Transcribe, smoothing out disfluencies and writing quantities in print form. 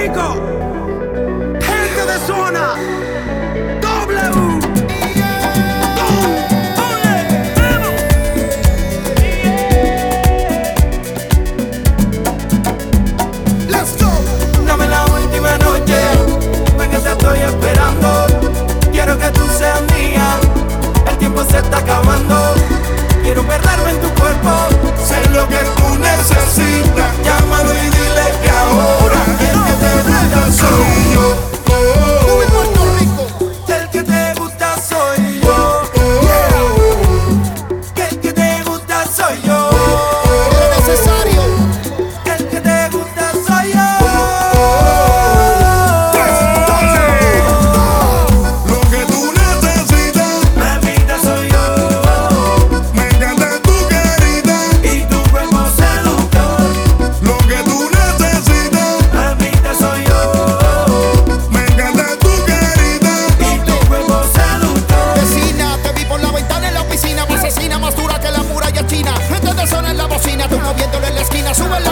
Rico, gente de zona, W. Let's go. Dame la última noche, ven que te estoy esperando. Quiero que tú seas mía, el tiempo se está acabando. Quiero perderme en tu cuerpo, Sé lo que tú necesitas. llámalo y dile que ahora el que te gusta soy yo. Tú en Puerto Rico. El que te gusta soy yo. El que te gusta soy yo. Es necesario. El que te gusta soy yo. Lo que tú necesitas. Mamita soy yo. Me encanta tu carita. Y tu cuerpo seductor. Lo que tú necesitas. Mamita soy yo. Me encanta tu carita. Y tu cuerpo seductor. Vecina, te vi por la ventana en la oficina, más asesina, más dura que la muralla china. Gente de zona en la bocina, tú moviéndole en la esquina, sube la